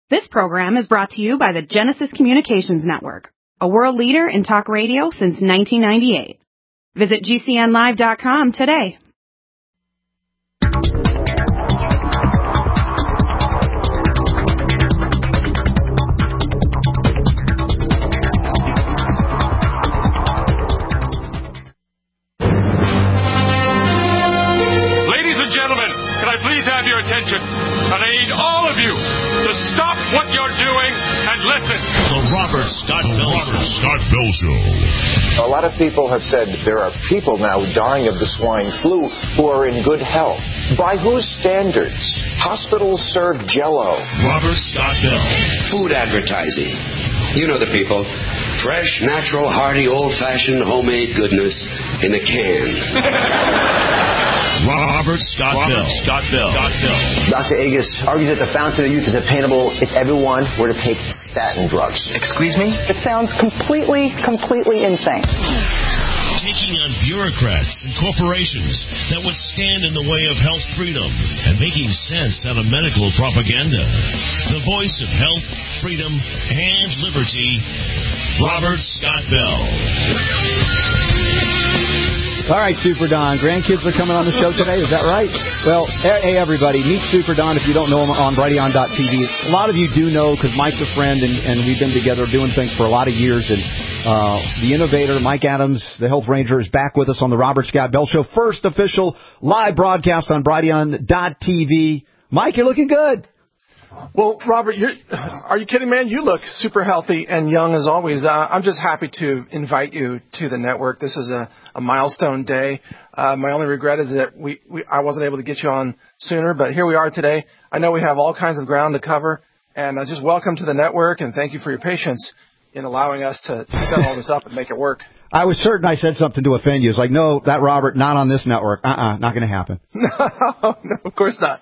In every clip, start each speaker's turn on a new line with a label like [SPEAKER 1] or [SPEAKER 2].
[SPEAKER 1] This program is brought to you by the Genesis Communications Network, a world leader in talk radio since 1998. Visit GCNlive.com today.
[SPEAKER 2] Ladies and gentlemen, can I please have your attention? And I need all of you to stop what you're doing and listen.
[SPEAKER 3] The Robert Scott Bell Show.
[SPEAKER 4] A lot of people have said there are people now dying of the swine flu who are in good health. By whose standards? Hospitals serve Jell-O.
[SPEAKER 3] Robert Scott Bell.
[SPEAKER 5] Food advertising. You know the people. Fresh, natural, hearty, old-fashioned, homemade goodness in a can.
[SPEAKER 3] Robert Scott Bell.
[SPEAKER 6] Dr. Agus argues that the fountain of youth is attainable if everyone were to take statin drugs.
[SPEAKER 7] Excuse me? It sounds completely insane.
[SPEAKER 3] Taking on bureaucrats and corporations that would stand in the way of health freedom and making sense out of medical propaganda. The voice of health, freedom, and liberty, Robert Scott Bell.
[SPEAKER 8] All right, Super Don. Grandkids are coming on the show today. Is that right? Well, hey, everybody. Meet Super Don if you don't know him on Brighteon.tv. A lot of you do know because Mike's a friend, and we've been together doing things for a lot of years. And the innovator, Mike Adams, the Health Ranger, is back with us on the Robert Scott Bell Show. First official live broadcast on Brighteon.tv. Mike, you're looking good.
[SPEAKER 9] Well, Robert, are you kidding, man? You look super healthy and young as always. I'm just happy to invite you to the network. This is a milestone day. My only regret is that I wasn't able to get you on sooner, but here we are today. I know we have all kinds of ground to cover, and just welcome to the network, and thank you for your patience in allowing us to set all this up and make it work.
[SPEAKER 8] I was certain I said something to offend you. It's like, no, that Robert, not on this network. Not going to happen.
[SPEAKER 9] No, of course not.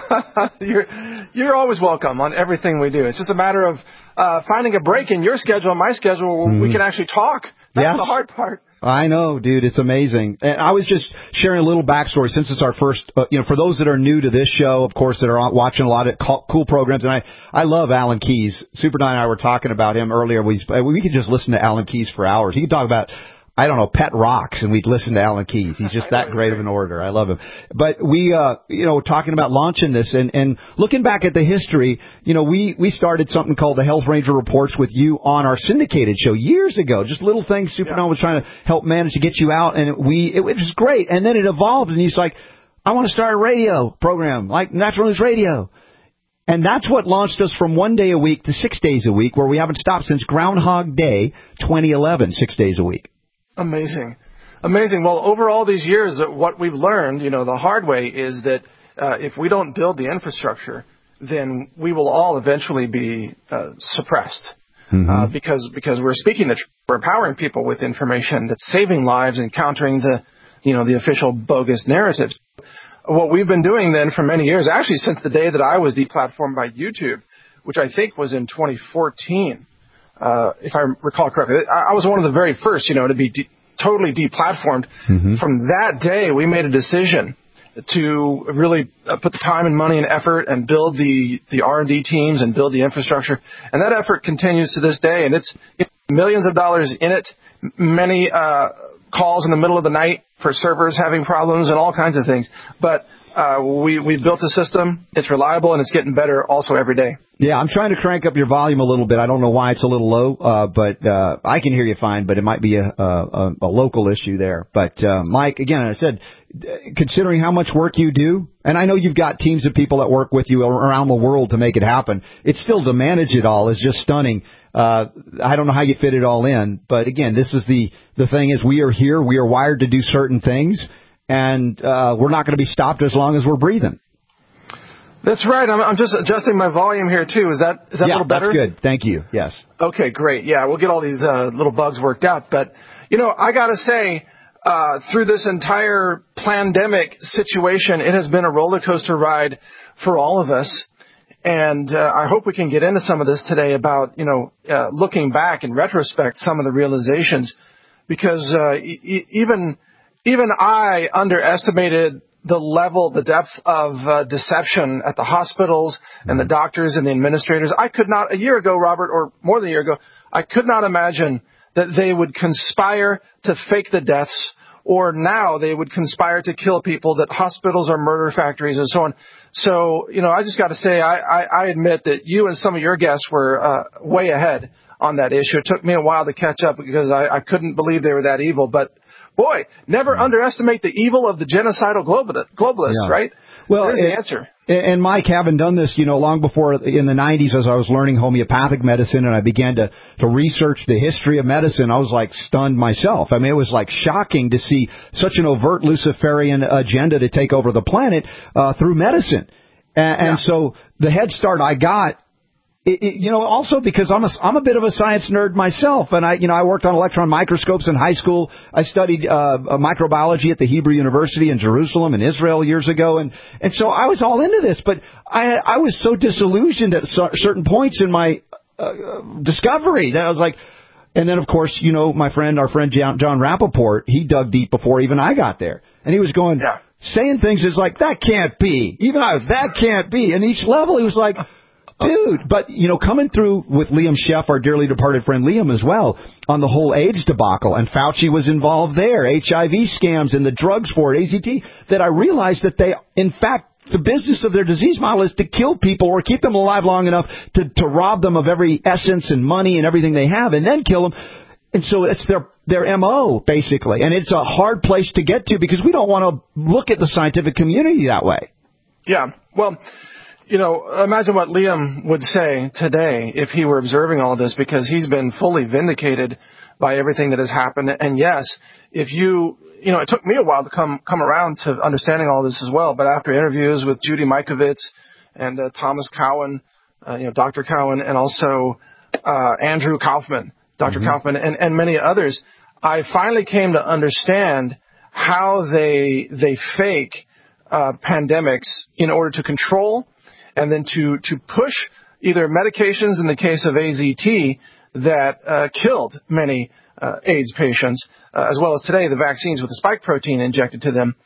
[SPEAKER 9] You're always welcome on everything we do. It's just a matter of finding a break in your schedule and my schedule where we can actually talk. That's the hard part.
[SPEAKER 8] I know, dude. It's amazing. And I was just sharing a little backstory since it's our first, for those that are new to this show, of course, that are watching a lot of cool programs. And I love Alan Keyes. Super Don and I were talking about him earlier. We could just listen to Alan Keyes for hours. He could talk about, I don't know, pet rocks, and we'd listen to Alan Keyes. He's just that great of an orator. I love him. But we, talking about launching this and looking back at the history, we started something called the Health Ranger Reports with you on our syndicated show years ago. Just little things. Super Don was trying to help manage to get you out, and it was great. And then it evolved, and he's like, I want to start a radio program like Natural News Radio. And that's what launched us from 1 day a week to 6 days a week, where we haven't stopped since Groundhog Day 2011, 6 days a week.
[SPEAKER 9] Amazing. Well, over all these years, what we've learned, the hard way is that if we don't build the infrastructure, then we will all eventually be suppressed. Because we're speaking the truth. We're empowering people with information that's saving lives and countering the official bogus narratives. What we've been doing then for many years, actually since the day that I was deplatformed by YouTube, which I think was in 2014, if I recall correctly, I was one of the very first, to be totally deplatformed. From that day, we made a decision to really put the time and money and effort and build the R&D teams and build the infrastructure. And that effort continues to this day, and it's millions of dollars in it, many calls in the middle of the night for servers having problems and all kinds of things. But we built a system. It's reliable, and it's getting better also every day.
[SPEAKER 8] Yeah, I'm trying to crank up your volume a little bit. I don't know why it's a little low, but I can hear you fine, but it might be a local issue there. But, Mike, again, I said, considering how much work you do, and I know you've got teams of people that work with you around the world to make it happen, it's still to manage it all is just stunning. I don't know how you fit it all in, but again, this is the thing is we are here, we are wired to do certain things, and we're not going to be stopped as long as we're breathing.
[SPEAKER 9] That's right. I'm just adjusting my volume here too. Is that a little better?
[SPEAKER 8] Yeah, that's good. Thank you. Yes.
[SPEAKER 9] Okay, great. Yeah, we'll get all these little bugs worked out. But I got to say, through this entire pandemic situation, it has been a roller coaster ride for all of us. And I hope we can get into some of this today about looking back in retrospect, some of the realizations, because even I underestimated the level, the depth of deception at the hospitals and the doctors and the administrators. I could not, a year ago, Robert, or more than a year ago, I could not imagine that they would conspire to fake the deaths, or now they would conspire to kill people, that hospitals are murder factories and so on. So, I just got to say, I admit that you and some of your guests were way ahead on that issue. It took me a while to catch up because I couldn't believe they were that evil. But, boy, never underestimate the evil of the genocidal globalists, right?
[SPEAKER 8] Well,
[SPEAKER 9] there's the answer.
[SPEAKER 8] And Mike, having done this, long before in the 90s as I was learning homeopathic medicine and I began to research the history of medicine, I was like stunned myself. I mean, it was like shocking to see such an overt Luciferian agenda to take over the planet through medicine. And so the head start I got, also because I'm a bit of a science nerd myself, and I worked on electron microscopes in high school. I studied microbiology at the Hebrew University in Jerusalem in Israel years ago, and so I was all into this. But I was so disillusioned at certain points in my discovery that I was like, and then of course our friend John Rappaport, he dug deep before even I got there, and he was going saying things is like that can't be, that can't be, and each level he was like. Dude, but, coming through with Liam Sheff, our dearly departed friend Liam as well, on the whole AIDS debacle, and Fauci was involved there, HIV scams and the drugs for it, AZT, that I realized that they, in fact, the business of their disease model is to kill people or keep them alive long enough to rob them of every essence and money and everything they have and then kill them. And so it's their MO, basically. And it's a hard place to get to because we don't want to look at the scientific community that way.
[SPEAKER 9] Yeah, well... imagine what Liam would say today if he were observing all this, because he's been fully vindicated by everything that has happened. And yes, if it took me a while to come around to understanding all this as well. But after interviews with Judy Mikovits and Thomas Cowan, Dr. Cowan, and also Andrew Kaufman, Dr. Kaufman, and many others, I finally came to understand how they fake pandemics in order to control and then to push either medications in the case of AZT that killed many AIDS patients, as well as today the vaccines with the spike protein injected to them.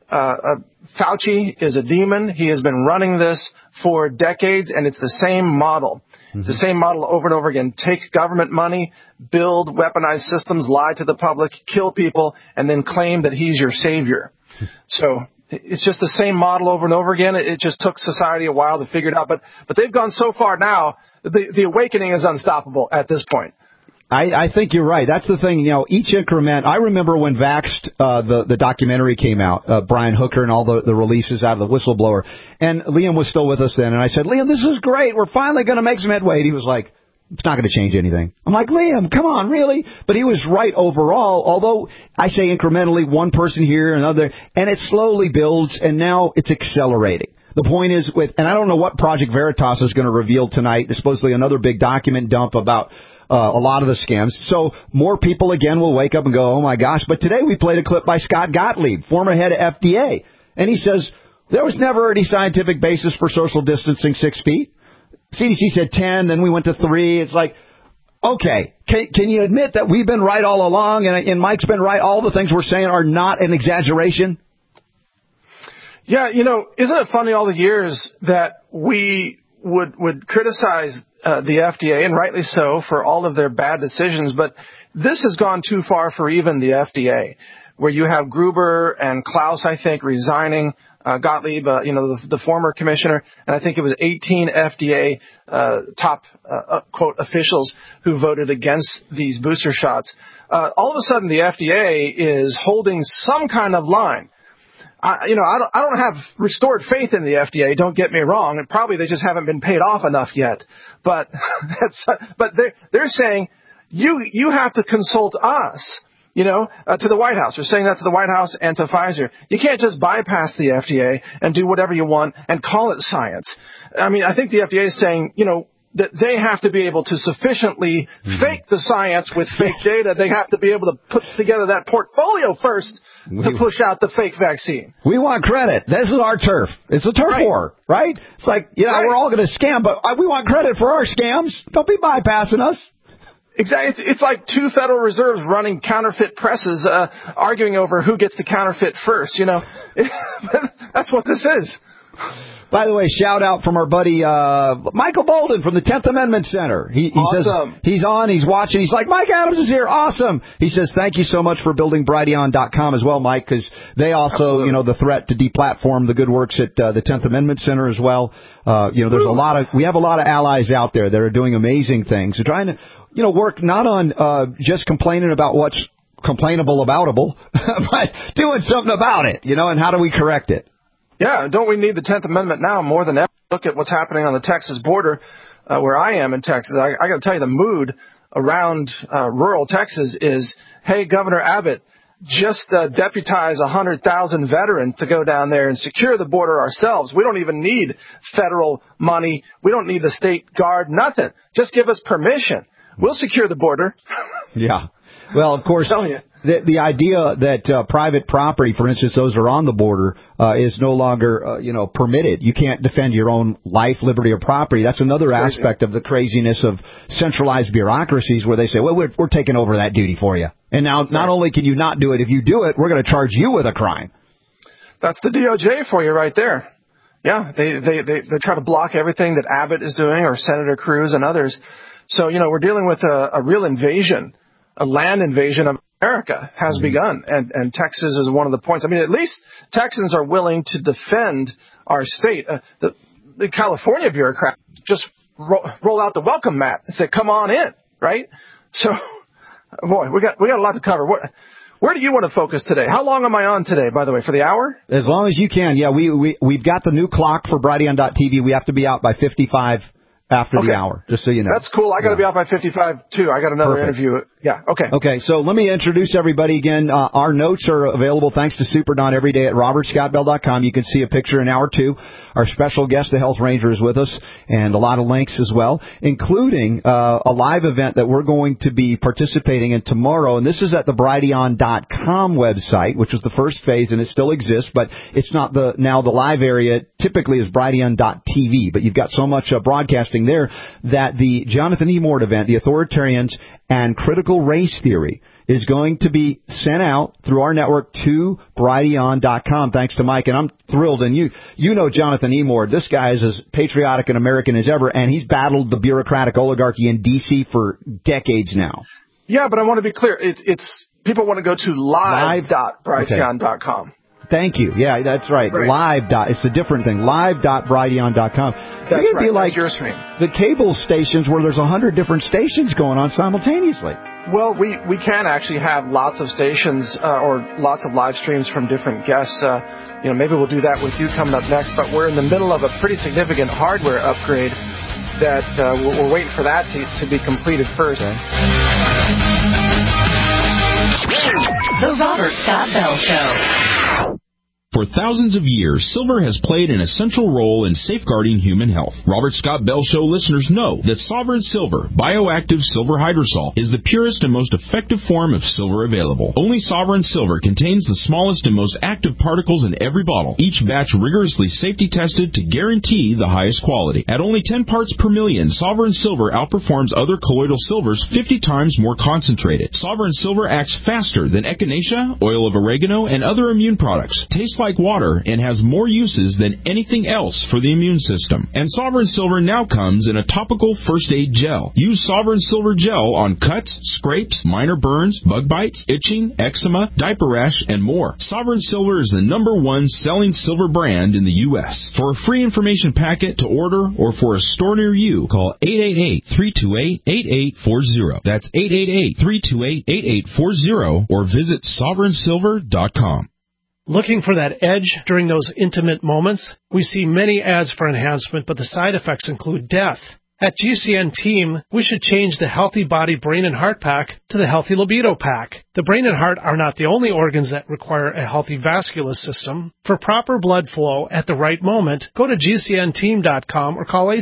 [SPEAKER 9] Fauci is a demon. He has been running this for decades, and it's the same model. It's the same model over and over again. Take government money, build weaponized systems, lie to the public, kill people, and then claim that he's your savior. So... it's just the same model over and over again. It just took society a while to figure it out. But they've gone so far now, the awakening is unstoppable at this point.
[SPEAKER 8] I think you're right. That's the thing. Each increment. I remember when Vaxxed, the documentary came out, Brian Hooker and all the releases out of the whistleblower. And Liam was still with us then. And I said, Liam, this is great. We're finally going to make some headway. And he was like, it's not going to change anything. I'm like, Liam, come on, really? But he was right overall, although I say incrementally, one person here, another, and it slowly builds, and now it's accelerating. The point is, and I don't know what Project Veritas is going to reveal tonight. There's supposedly another big document dump about a lot of the scams. So more people, again, will wake up and go, oh, my gosh. But today we played a clip by Scott Gottlieb, former head of FDA, and he says, there was never any scientific basis for social distancing 6 feet. CDC said 10, then we went to 3. It's like, okay, can you admit that we've been right all along and Mike's been right? All the things we're saying are not an exaggeration?
[SPEAKER 9] Yeah, isn't it funny all the years that we would criticize the FDA, and rightly so, for all of their bad decisions, but this has gone too far for even the FDA, where you have Gruber and Klaus, I think, resigning, Gottlieb, the former commissioner, and I think it was 18 FDA top, quote, officials who voted against these booster shots. All of a sudden, the FDA is holding some kind of line. I don't have restored faith in the FDA, don't get me wrong, and probably they just haven't been paid off enough yet. But they're saying, you have to consult us. To the White House. They're saying that to the White House and to Pfizer. You can't just bypass the FDA and do whatever you want and call it science. I mean, I think the FDA is saying, that they have to be able to sufficiently fake the science with fake data. They have to be able to put together that portfolio first to push out the fake vaccine.
[SPEAKER 8] We want credit. This is our turf. It's a turf war, right? It's like, we're all going to scam, but we want credit for our scams. Don't be bypassing us.
[SPEAKER 9] Exactly. It's like two Federal Reserves running counterfeit presses, arguing over who gets to counterfeit first. That's what this is.
[SPEAKER 8] By the way, shout out from our buddy Michael Bolden from the 10th Amendment Center. He
[SPEAKER 9] awesome.
[SPEAKER 8] says he's on, he's watching. He's like, Mike Adams is here. Awesome. He says, thank you so much for building Brighteon.com as well, Mike, because they also,
[SPEAKER 9] Absolutely.
[SPEAKER 8] The threat to deplatform the good works at the 10th Amendment Center as well. We have a lot of allies out there that are doing amazing things. They're trying to, work not on just complaining about what's complainable aboutable, but doing something about it, and how do we correct it?
[SPEAKER 9] Yeah, don't we need the 10th Amendment now more than ever? Look at what's happening on the Texas border, where I am in Texas. I got to tell you, the mood around rural Texas is, hey, Governor Abbott, just deputize 100,000 veterans to go down there and secure the border ourselves. We don't even need federal money. We don't need the state guard, nothing. Just give us permission. We'll secure the border.
[SPEAKER 8] Yeah. Well, of course, the idea that private property, for instance, those who are on the border, is no longer, permitted. You can't defend your own life, liberty, or property. That's another aspect of the craziness of centralized bureaucracies where they say, well, we're taking over that duty for you. And now not only can you not do it, if you do it, we're going to charge you with a crime.
[SPEAKER 9] That's the DOJ for you right there. Yeah, they try to block everything that Abbott is doing or Senator Cruz and others. So, we're dealing with a real invasion, a land invasion of America has begun, and Texas is one of the points. I mean, at least Texans are willing to defend our state. The California bureaucrats just roll out the welcome mat and say, come on in, right? So, boy, we got a lot to cover. Where do you want to focus today? How long am I on today, by the way, for the hour?
[SPEAKER 8] As long as you can. Yeah, we've got the new clock for Brighteon.tv. We have to be out by 55 after the hour, just so you know.
[SPEAKER 9] That's cool. I got to be out by 55, too. I got another interview. Yeah, okay.
[SPEAKER 8] Okay, so let me introduce everybody again. Our notes are available thanks to Super Don every day at robertscottbell.com. You can see a picture in hour 2. Our special guest, the Health Ranger, is with us, and a lot of links as well, including a live event that we're going to be participating in tomorrow. And this is at the Brighteon.com website, which was the first phase, and it still exists, but it's not now the live area typically is Brighteon.tv. But you've got so much broadcasting there that the Jonathan E. Mort event, the Authoritarians and Critical Race Theory, is going to be sent out through our network to Brighteon.com, thanks to Mike. And I'm thrilled. And you know Jonathan E. Mort. This guy is as patriotic and American as ever, and he's battled the bureaucratic oligarchy in D.C. for decades now.
[SPEAKER 9] Yeah, but I want to be clear. It's people want to go to live.brighteon.com.
[SPEAKER 8] Thank you. Yeah, that's right. Live. It's a different thing. Live.brighteon.com.
[SPEAKER 9] That's right.
[SPEAKER 8] Be like
[SPEAKER 9] that's your stream.
[SPEAKER 8] The cable stations where there's 100 different stations going on simultaneously.
[SPEAKER 9] Well, we can actually have lots of stations or lots of live streams from different guests. Maybe we'll do that with you coming up next. But we're in the middle of a pretty significant hardware upgrade that we're waiting for that to be completed first.
[SPEAKER 8] Okay.
[SPEAKER 10] The Robert Scott Bell Show.
[SPEAKER 11] For thousands of years, silver has played an essential role in safeguarding human health. Robert Scott Bell Show listeners know that Sovereign Silver, bioactive silver hydrosol, is the purest and most effective form of silver available. Only Sovereign Silver contains the smallest and most active particles in every bottle, each batch rigorously safety tested to guarantee the highest quality. At only 10 parts per million, Sovereign Silver outperforms other colloidal silvers 50 times more concentrated. Sovereign Silver acts faster than echinacea, oil of oregano, and other immune products. Tastes like water and has more uses than anything else for the immune system. And Sovereign Silver now comes in a topical first aid gel. Use Sovereign Silver gel on cuts, scrapes, minor burns, bug bites, itching, eczema, diaper rash, and more. Sovereign Silver is the #1 selling silver brand in the U.S. For a free information packet to order or for a store near you, call 888-328-8840. That's 888-328-8840 or visit sovereignsilver.com.
[SPEAKER 12] Looking for that edge during those intimate moments? We see many ads for enhancement, but the side effects include death. At GCN Team, we should change the Healthy Body, Brain, and Heart Pack to the Healthy Libido Pack. The brain and heart are not the only organs that require a healthy vascular system. For proper blood flow at the right moment, go to GCNteam.com or call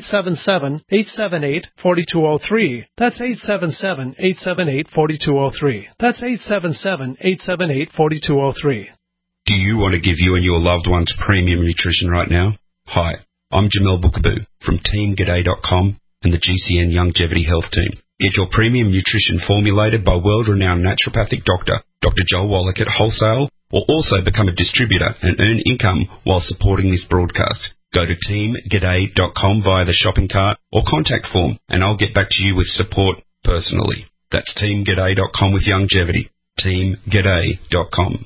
[SPEAKER 12] 877-878-4203. That's 877-878-4203. That's 877-878-4203.
[SPEAKER 13] Do you want to give you and your loved ones premium nutrition right now? Hi, I'm Jamel Bookaboo from TeamGaday.com and the GCN Longevity Health Team. Get your premium nutrition formulated by world-renowned naturopathic doctor, Dr. Joel Wallach at wholesale, or also become a distributor and earn income while supporting this broadcast. Go to teamg'day.com via the shopping cart or contact form, and I'll get back to you with support personally. That's teamg'day.com with longevity. teamg'day.com.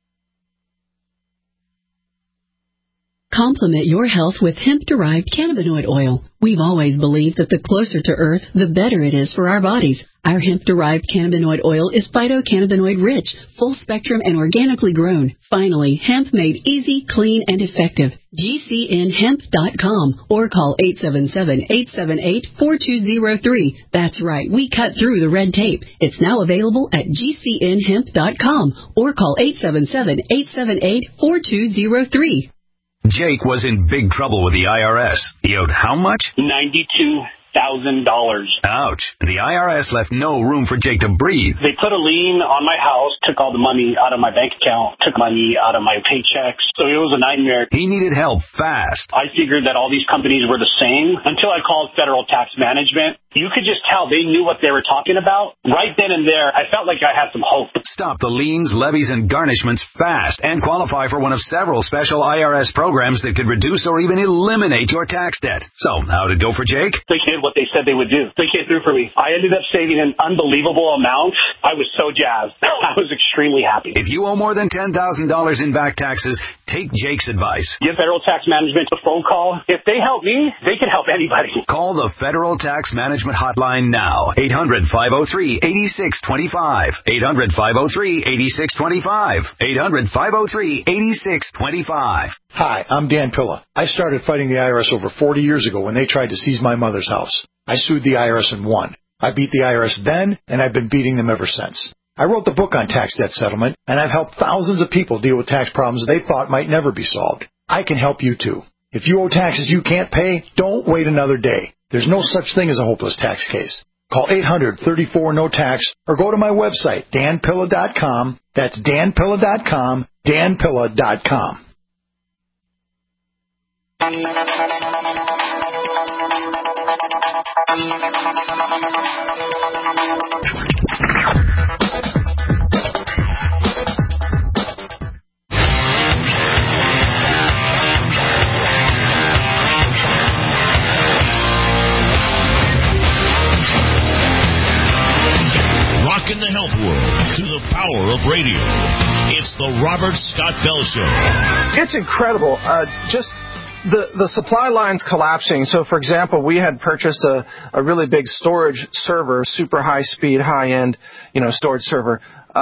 [SPEAKER 14] Complement your health with hemp-derived cannabinoid oil. We've always believed that the closer to Earth, the better it is for our bodies. Our hemp-derived cannabinoid oil is phytocannabinoid-rich, full-spectrum, and organically grown. Finally, hemp made easy, clean, and effective. GCNhemp.com or call 877-878-4203. That's right, we cut through the red tape. It's now available at GCNhemp.com or call 877-878-4203.
[SPEAKER 15] Jake was in big trouble with the IRS. He owed how much?
[SPEAKER 16] $92,000.
[SPEAKER 15] Ouch. The IRS left no room for Jake to breathe.
[SPEAKER 16] They put a lien on my house, took all the money out of my bank account, took money out of my paychecks. So it was a nightmare.
[SPEAKER 15] He needed help fast.
[SPEAKER 16] I figured that all these companies were the same until I called Federal Tax Management. You could just tell they knew what they were talking about. Right then and there, I felt like I had some hope.
[SPEAKER 15] Stop the liens, levies, and garnishments fast and qualify for one of several special IRS programs that could reduce or even eliminate your tax debt. So, how'd it go for Jake?
[SPEAKER 16] They did what they said they would do. They came through for me. I ended up saving an unbelievable amount. I was so jazzed. I was extremely happy.
[SPEAKER 15] If you owe more than $10,000 in back taxes, take Jake's advice.
[SPEAKER 16] Give Federal Tax Management a phone call. If they help me, they can help anybody.
[SPEAKER 15] Call the Federal Tax Management hotline now. 800-503-8625. 800-503-8625. 800-503-8625.
[SPEAKER 17] Hi, I'm Dan Pilla. I started fighting the IRS over 40 years ago when they tried to seize my mother's house. I sued the IRS and won. I beat the IRS then, and I've been beating them ever since. I wrote the book on tax debt settlement, and I've helped thousands of people deal with tax problems they thought might never be solved. I can help you too. If you owe taxes you can't pay, don't wait another day. There's no such thing as a hopeless tax case. Call 800-34-NO-TAX or go to my website, danpilla.com. That's danpilla.com, danpilla.com.
[SPEAKER 3] In the health world through the power of radio. It's the Robert Scott Bell Show.
[SPEAKER 9] It's incredible. Just the supply lines collapsing. So, for example, we had purchased a really big storage server, super high speed, high end, storage server,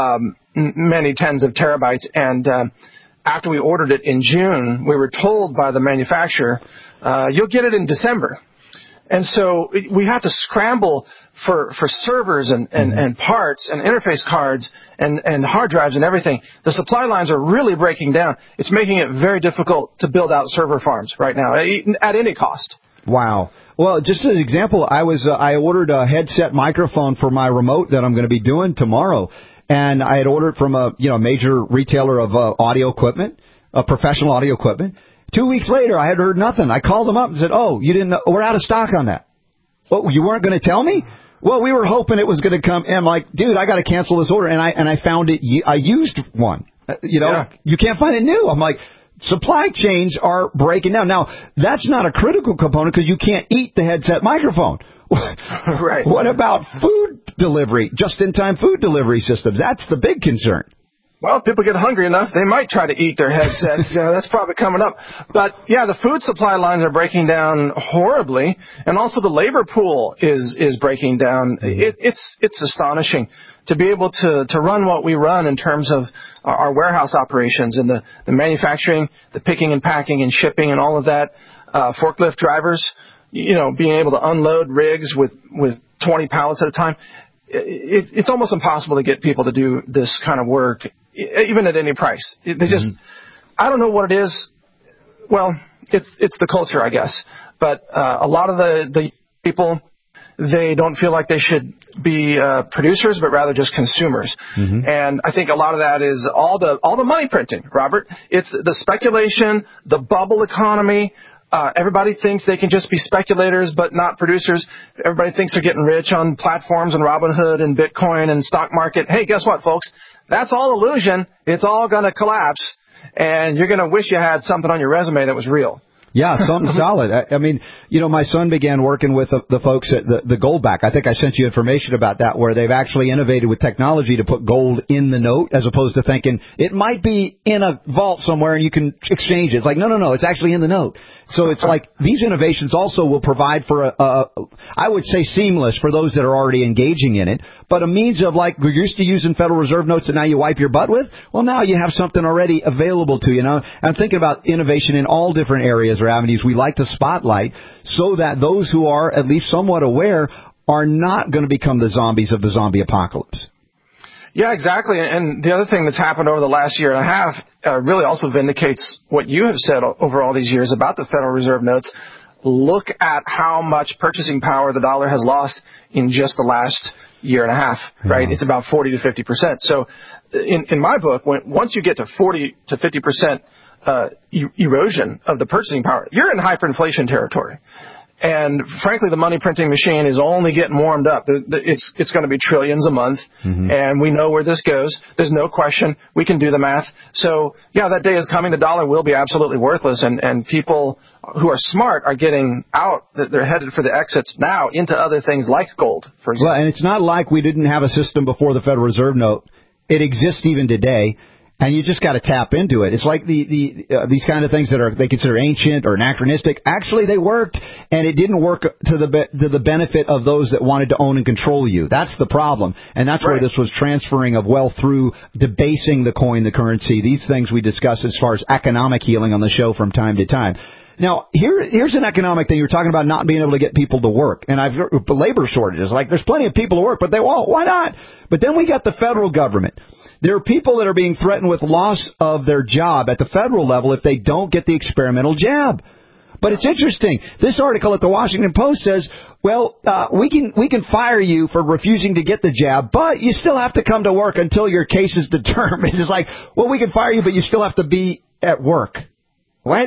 [SPEAKER 9] many tens of terabytes. And after we ordered it in June, we were told by the manufacturer, you'll get it in December. And so we have to scramble for servers and parts and interface cards and hard drives and everything. The supply lines are really breaking down. It's making it very difficult to build out server farms right now at any cost.
[SPEAKER 8] Wow. Well, just as an example, I ordered a headset microphone for my remote that I'm going to be doing tomorrow, and I had ordered from a major retailer of audio equipment, professional audio equipment. 2 weeks later, I had heard nothing. I called them up and said, "Oh, you didn't know? We're out of stock on that." "Well, you weren't going to tell me?" "Well, we were hoping it was going to come." And I'm like, "Dude, I got to cancel this order." And I found it. I used one. You can't find it new. I'm like, supply chains are breaking down. Now, that's not a critical component because you can't eat the headset microphone.
[SPEAKER 9] Right.
[SPEAKER 8] What about food delivery, just-in-time food delivery systems? That's the big concern.
[SPEAKER 9] Well, if people get hungry enough, they might try to eat their headsets. That's probably coming up. But, yeah, the food supply lines are breaking down horribly, and also the labor pool is breaking down. It's astonishing to be able to run what we run in terms of our warehouse operations and the manufacturing, the picking and packing and shipping and all of that. Forklift drivers, being able to unload rigs with 20 pallets at a time. It's almost impossible to get people to do this kind of work, even at any price. They just, I don't know what it is. Well, it's the culture, I guess. But a lot of the people, they don't feel like they should be producers, but rather just consumers. Mm-hmm. And I think a lot of that is all the money printing, Robert. It's the speculation, the bubble economy. Everybody thinks they can just be speculators but not producers. Everybody thinks they're getting rich on platforms and Robinhood and Bitcoin and stock market. Hey, guess what, folks? That's all illusion. It's all going to collapse, and you're going to wish you had something on your resume that was real.
[SPEAKER 8] Yeah, something solid. I mean, my son began working with the folks at the Goldback. I think I sent you information about that, where they've actually innovated with technology to put gold in the note, as opposed to thinking it might be in a vault somewhere and you can exchange it. It's like, no, it's actually in the note. So it's like these innovations also will provide for I would say seamless for those that are already engaging in it, but a means of, like, we're used to using Federal Reserve notes that now you wipe your butt with. Well, now you have something already available to you. I'm thinking about innovation in all different areas or avenues we like to spotlight, so that those who are at least somewhat aware are not going to become the zombies of the zombie apocalypse.
[SPEAKER 9] Yeah, exactly. And the other thing that's happened over the last year and a half really also vindicates what you have said over all these years about the Federal Reserve notes. Look at how much purchasing power the dollar has lost in just the last year and a half, right? It's about 40 to 50%. So in my book, once you get to 40 to 50% erosion of the purchasing power, you're in hyperinflation territory. And frankly, the money printing machine is only getting warmed up. It's going to be trillions a month, and we know where this goes. There's no question. We can do the math. So, yeah, that day is coming. The dollar will be absolutely worthless, and people who are smart are getting out. They're headed for the exits now into other things like gold, for example.
[SPEAKER 8] Well, and it's not like we didn't have a system before the Federal Reserve note. It exists even today. And you just got to tap into it. It's like these kind of things that they consider ancient or anachronistic. Actually, they worked, and it didn't work to the benefit of those that wanted to own and control you. That's the problem, and that's where this was transferring of wealth through debasing the coin, the currency. These things we discuss as far as economic healing on the show from time to time. Now, here's an economic thing. You're talking about not being able to get people to work, and I've heard labor shortages. Like, there's plenty of people to work, but they won't. Why not? But then we got the federal government. There are people that are being threatened with loss of their job at the federal level if they don't get the experimental jab. But it's interesting. This article at the Washington Post says, well, we can fire you for refusing to get the jab, but you still have to come to work until your case is determined. It's like, well, we can fire you, but you still have to be at work. What?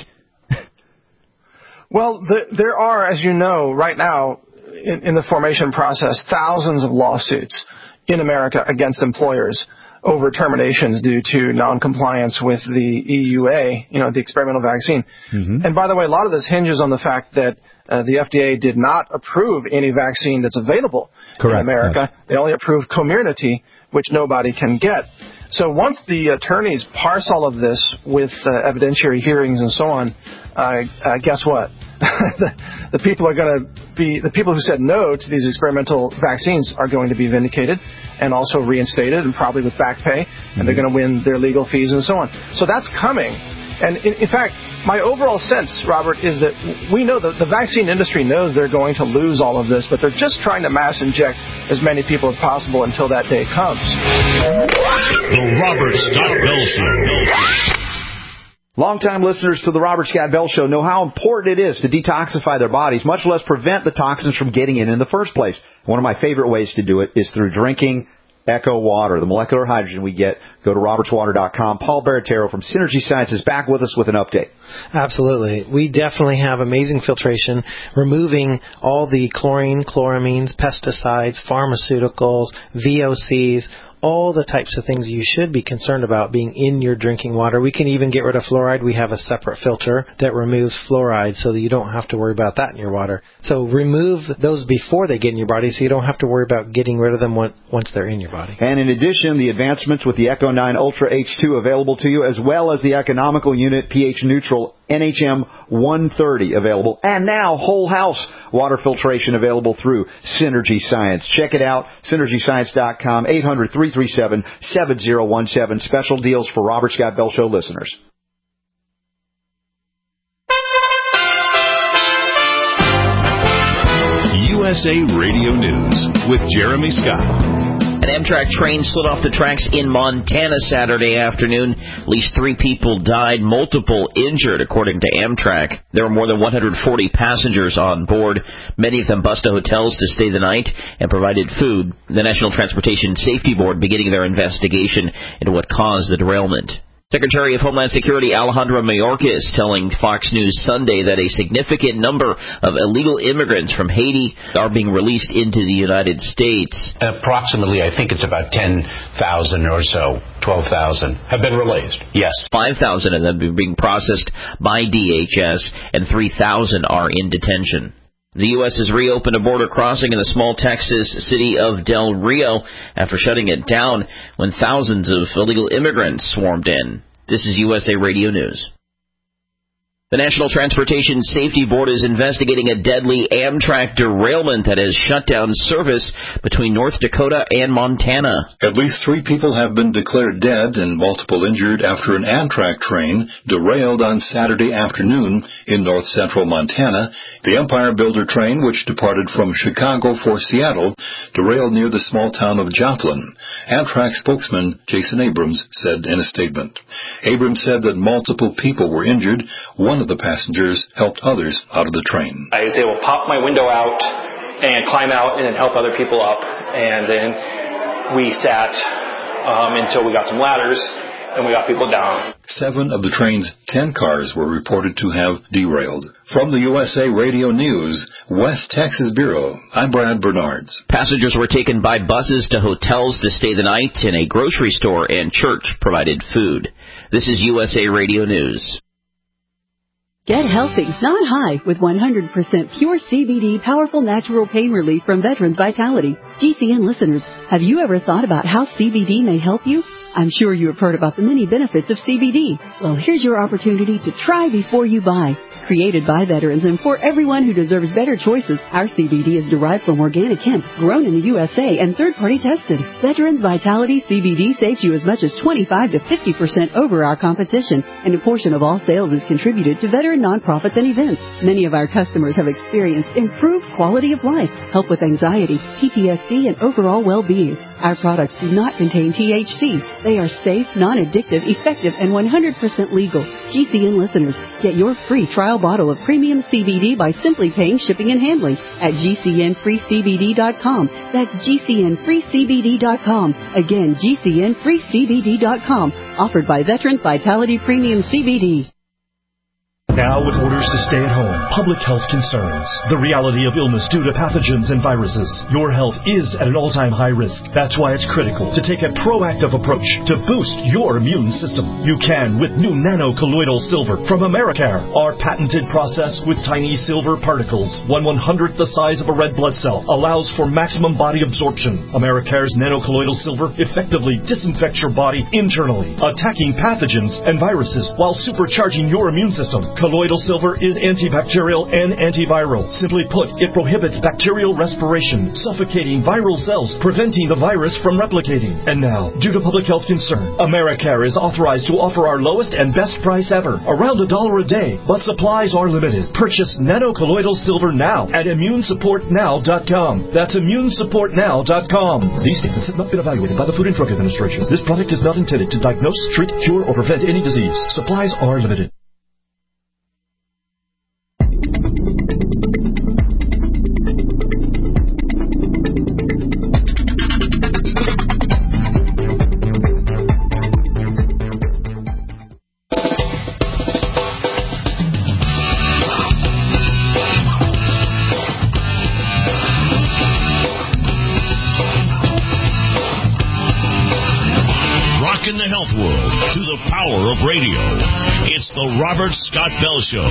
[SPEAKER 9] Well, there are, as you know, right now in the formation process, thousands of lawsuits in America against employers over terminations due to noncompliance with the EUA, the experimental vaccine. And by the way, a lot of this hinges on the fact that the FDA did not approve any vaccine that's available in America. Yes. They only approved Comirnaty, which nobody can get. So once the attorneys parse all of this with evidentiary hearings and so on, guess what? the people who said no to these experimental vaccines are going to be vindicated and also reinstated, and probably with back pay, and they're going to win their legal fees and so on. So that's coming. And in fact, my overall sense, Robert, is that we know that the vaccine industry knows they're going to lose all of this, but they're just trying to mass inject as many people as possible until that day comes.
[SPEAKER 3] The Robert Scott Bell Show.
[SPEAKER 8] Longtime listeners to the Robert Scott Bell Show know how important it is to detoxify their bodies, much less prevent the toxins from getting in the first place. One of my favorite ways to do it is through drinking Echo Water, the molecular hydrogen we get. Go to robertswater.com. Paul Baratero from Synergy Science is back with us with an update.
[SPEAKER 18] Absolutely. We definitely have amazing filtration, removing all the chlorine, chloramines, pesticides, pharmaceuticals, VOCs, all the types of things you should be concerned about being in your drinking water. We can even get rid of fluoride. We have a separate filter that removes fluoride so that you don't have to worry about that in your water. So remove those before they get in your body so you don't have to worry about getting rid of them once they're in your body.
[SPEAKER 8] And in addition, the advancements with the Echo 9 Ultra H2 available to you, as well as the economical unit pH neutral NHM 130 available, and now whole house water filtration available through Synergy Science. Check it out, synergyscience.com, 800-337-7017. Special deals for Robert Scott Bell Show listeners.
[SPEAKER 11] USA Radio News with Jeremy Scott.
[SPEAKER 19] An Amtrak train slid off the tracks in Montana Saturday afternoon. At least 3 people died, multiple injured, according to Amtrak. There were more than 140 passengers on board. Many of them bused to hotels to stay the night and provided food. The National Transportation Safety Board beginning their investigation into what caused the derailment. Secretary of Homeland Security Alejandro Mayorkas telling Fox News Sunday that a significant number of illegal immigrants from Haiti are being released into the United States.
[SPEAKER 20] Approximately, I think it's about 10,000 or so, 12,000 have been released. Yes.
[SPEAKER 19] 5,000 of them are being processed by DHS, and 3,000 are in detention. The U.S. has reopened a border crossing in the small Texas city of Del Rio after shutting it down when thousands of illegal immigrants swarmed in. This is USA Radio News. The National Transportation Safety Board is investigating a deadly Amtrak derailment that has shut down service between North Dakota and Montana.
[SPEAKER 21] At least 3 people have been declared dead and multiple injured after an Amtrak train derailed on Saturday afternoon in north-central Montana. The Empire Builder train, which departed from Chicago for Seattle, derailed near the small town of Joplin. Amtrak spokesman Jason Abrams said in a statement. Abrams said that multiple people were injured. One of the passengers helped others out of the train.
[SPEAKER 22] I was able to pop my window out and climb out and then help other people up. And then we sat until we got some ladders and we got people down.
[SPEAKER 21] 7 of the train's 10 cars were reported to have derailed. From the USA Radio News, West Texas Bureau, I'm Brad Bernards.
[SPEAKER 19] Passengers were taken by buses to hotels to stay the night, and a grocery store and church provided food. This is USA Radio News.
[SPEAKER 14] Get healthy, not high, with 100% pure CBD powerful natural pain relief from Veterans Vitality. GCN listeners, have you ever thought about how CBD may help you? I'm sure you have heard about the many benefits of CBD. Well, here's your opportunity to try before you buy. Created by veterans and for everyone who deserves better choices, our CBD is derived from organic hemp, grown in the USA and third-party tested. Veterans Vitality CBD saves you as much as 25 to 50% over our competition, and a portion of all sales is contributed to veteran nonprofits and events. Many of our customers have experienced improved quality of life, help with anxiety, PTSD, and overall well-being. Our products do not contain THC. They are safe, non-addictive, effective, and 100% legal. GCN listeners, get your free trial bottle of premium CBD by simply paying shipping and handling at GCNFreeCBD.com. That's GCNFreeCBD.com. Again, GCNFreeCBD.com. Offered by Veterans Vitality Premium CBD.
[SPEAKER 23] Now with orders to stay at home, public health concerns, the reality of illness due to pathogens and viruses, your health is at an all-time high risk. That's why it's critical to take a proactive approach to boost your immune system. You can with new nano-colloidal silver from Americare. Our patented process with tiny silver particles, 1/100th the size of a red blood cell, allows for maximum body absorption. Americare's nano-colloidal silver effectively disinfects your body internally, attacking pathogens and viruses while supercharging your immune system. Colloidal silver is antibacterial and antiviral. Simply put, it prohibits bacterial respiration, suffocating viral cells, preventing the virus from replicating. And now, due to public health concern, Americare is authorized to offer our lowest and best price ever, around $1 a day, but supplies are limited. Purchase nano-colloidal silver now at ImmuneSupportNow.com. That's ImmuneSupportNow.com. These statements have not been evaluated by the Food and Drug Administration. This product is not intended to diagnose, treat, cure, or prevent any disease. Supplies are limited.
[SPEAKER 3] Of radio. It's the Robert Scott Bell Show.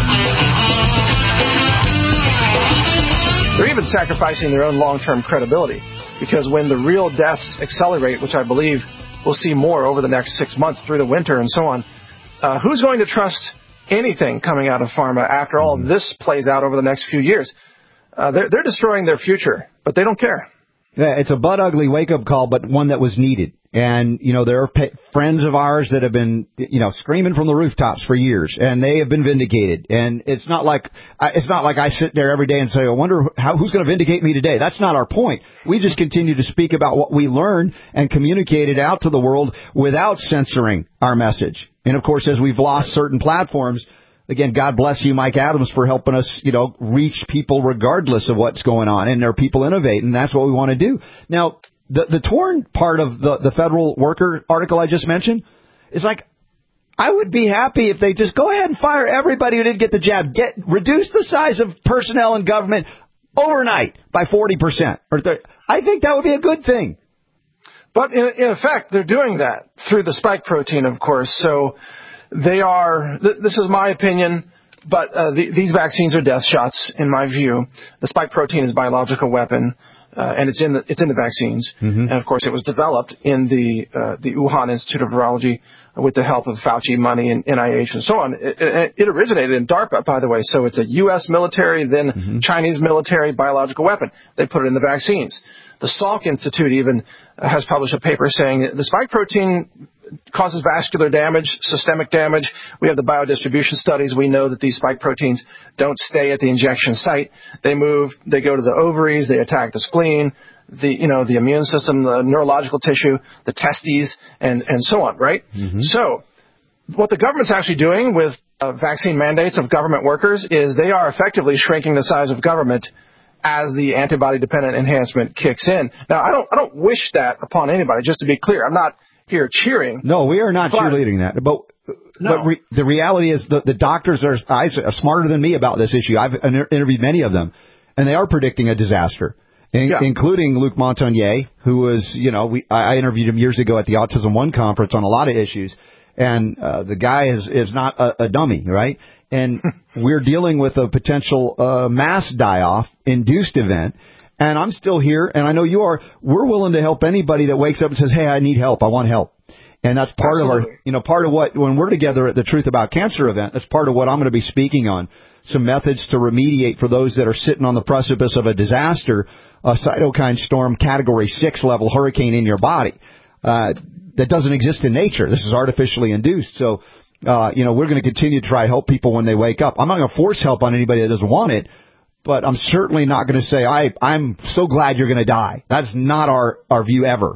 [SPEAKER 9] They're even sacrificing their own long-term credibility, because when the real deaths accelerate, which I believe we'll see more over the next 6 months through the winter and so on, who's going to trust anything coming out of pharma after all of this plays out over the next few years? They're destroying their future, but they don't care.
[SPEAKER 8] Yeah, it's a butt-ugly wake-up call, but one that was needed. And, there are friends of ours that have been, screaming from the rooftops for years, and they have been vindicated. And it's not like I sit there every day and say, I wonder who's going to vindicate me today. That's not our point. We just continue to speak about what we learn and communicate it out to the world without censoring our message. And, of course, as we've lost certain platforms, again, God bless you, Mike Adams, for helping us, reach people regardless of what's going on. And there are people innovating, and that's what we want to do. Now, the torn part of the federal worker article I just mentioned is like, I would be happy if they just go ahead and fire everybody who didn't get the jab. Reduce the size of personnel in government overnight by 40%. I think that would be a good thing.
[SPEAKER 9] But in effect, they're doing that through the spike protein, of course. So they are, this is my opinion, but these vaccines are death shots, in my view. The spike protein is a biological weapon, and it's in the vaccines. Mm-hmm. And, of course, it was developed in the Wuhan Institute of Virology with the help of Fauci money and NIH and so on. It originated in DARPA, by the way, so it's a U.S. military, then Chinese military biological weapon. They put it in the vaccines. The Salk Institute even has published a paper saying that the spike protein causes vascular damage, systemic damage. We have the biodistribution studies. We know that these spike proteins don't stay at the injection site. They move, they go to the ovaries, they attack the spleen, the immune system, the neurological tissue, the testes, and so on, right? Mm-hmm. So what the government's actually doing with vaccine mandates of government workers is they are effectively shrinking the size of government as the antibody-dependent enhancement kicks in. Now, I don't wish that upon anybody, just to be clear. I'm not here cheering.
[SPEAKER 8] No, we are not cheerleading that. But the reality is the doctors are smarter than me about this issue. I've interviewed many of them, and they are predicting a disaster, including Luc Montagnier, who was, I interviewed him years ago at the Autism One conference on a lot of issues, and the guy is not a dummy, right? And we're dealing with a potential mass die-off induced event. And I'm still here, and I know you are. We're willing to help anybody that wakes up and says, hey, I need help. I want help. And that's part Absolutely. Of our, part of what, when we're together at the Truth About Cancer event, that's part of what I'm going to be speaking on. Some methods to remediate for those that are sitting on the precipice of a disaster, a cytokine storm category 6 level hurricane in your body. That doesn't exist in nature. This is artificially induced. So, we're going to continue to try to help people when they wake up. I'm not going to force help on anybody that doesn't want it, but I'm certainly not going to say, I'm so glad you're going to die. That's not our view ever.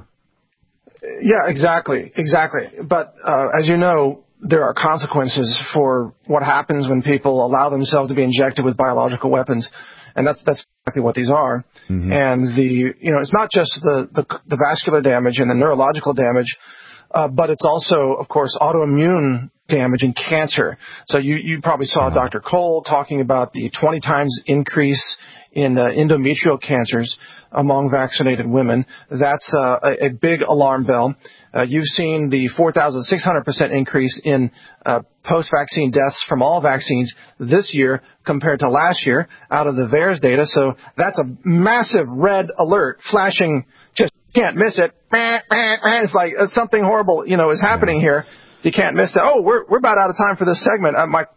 [SPEAKER 9] Yeah, exactly. But as you know, there are consequences for what happens when people allow themselves to be injected with biological weapons. And that's exactly what these are. Mm-hmm. And it's not just the vascular damage and the neurological damage, but it's also, of course, autoimmune damage and cancer. So you probably saw Dr. Cole talking about the 20 times increase in endometrial cancers among vaccinated women. That's a big alarm bell. You've seen the 4,600% increase in post-vaccine deaths from all vaccines this year compared to last year out of the VAERS data. So that's a massive red alert flashing. Just can't miss it. It's like something horrible, is happening here. You can't miss that. Oh, we're about out of time for this segment.